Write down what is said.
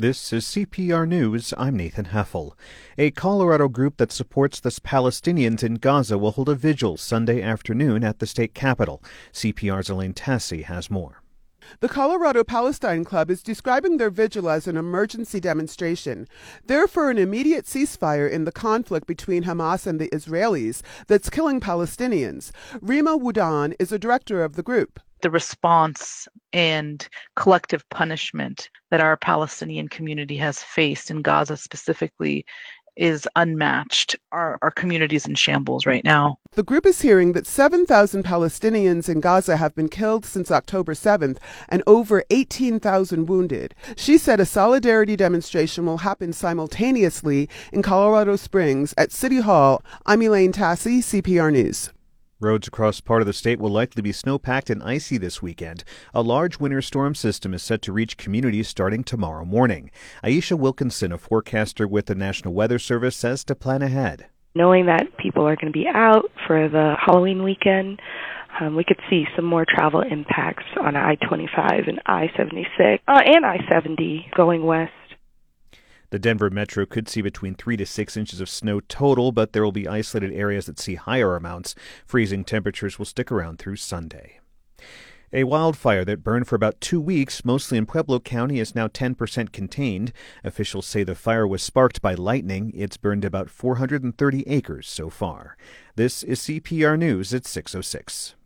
This is CPR News. I'm Nathan Heffel. A Colorado group that supports the Palestinians in Gaza will hold a vigil Sunday afternoon at the state capitol. CPR's Elaine Tassi has more. The Colorado Palestine Club is describing their vigil as an emergency demonstration. They're for an immediate ceasefire in the conflict between Hamas and the Israelis that's killing Palestinians. Rima Woodan is a director of the group. The response and collective punishment that our Palestinian community has faced in Gaza specifically is unmatched. Our community is in shambles right now. The group is hearing that 7,000 Palestinians in Gaza have been killed since October 7th and over 18,000 wounded. She said a solidarity demonstration will happen simultaneously in Colorado Springs at City Hall. I'm Elaine Tassi, CPR News. Roads across part of the state will likely be snow-packed and icy this weekend. A large winter storm system is set to reach communities starting tomorrow morning. Aisha Wilkinson, a forecaster with the National Weather Service, says to plan ahead. Knowing that people are going to be out for the Halloween weekend, we could see some more travel impacts on I-25 and I-76 and I-70 going west. The Denver Metro could see between 3 to 6 inches of snow total, but there will be isolated areas that see higher amounts. Freezing temperatures will stick around through Sunday. A wildfire that burned for about 2 weeks, mostly in Pueblo County, is now 10% contained. Officials say the fire was sparked by lightning. It's burned about 430 acres so far. This is CPR News at 6:06.